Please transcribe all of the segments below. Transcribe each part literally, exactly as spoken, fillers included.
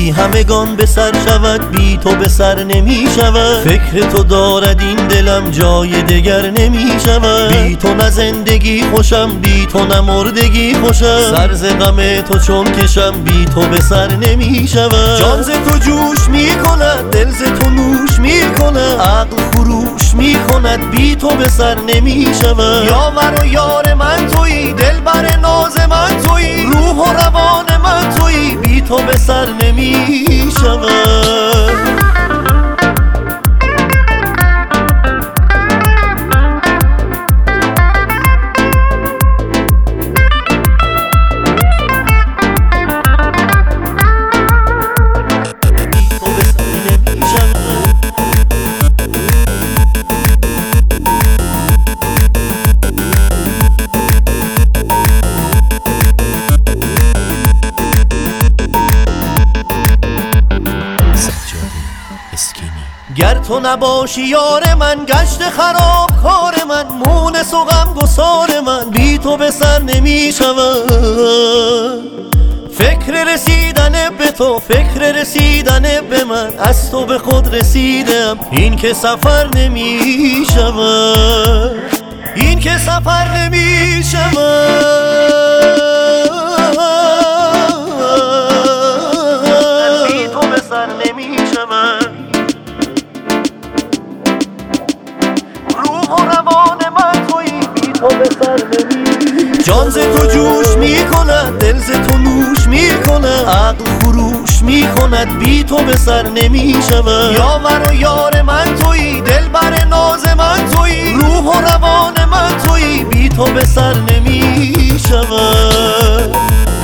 بی همگان به سر شود، بی تو به سر نمی شود. فکر تو دارد این دلم جای دگر نمی شود. بی تو نه زندگی خوشم، بی تو نه مردگی خوشم. سر ز غم تو چون کشم، بی تو به سر نمی شود. جان ز تو جوش می کند، دل ز تو نوش می کند. عقل خروش می کند، بی تو به سر نمی شود. یاور و یار من تویی، دل بر ناز من تویی، روح و روان من تویی، بی تو به سر نمی شود. گر تو نباشی یار من، گشت خراب کار من، مونس و غم گسار من، بی تو به سر نمی شود. فکر رسیدن به تو، فکر رسیدن به من، از تو به خود رسیدم، این که سفر نمی شود، این که سفر نمی شود. بی تو به سر نمی شود. جان ز تو جوش می کند، دل ز تو نوش می کند. عقل خروش می کند، بی تو به سر نمی شود. یاور و یار من تویی، دل بر ناز من تویی، روح و روان من تویی، بی تو به سر نمی شود.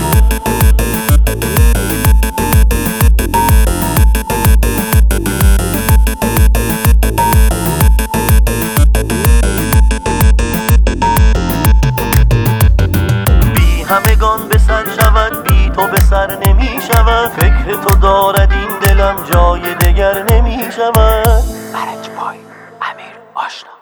همگان به سر شود، بی تو به سر نمی شود. فکر تو دارد این دلم جای دگر نمی شود. برنج پای امیر آشنا.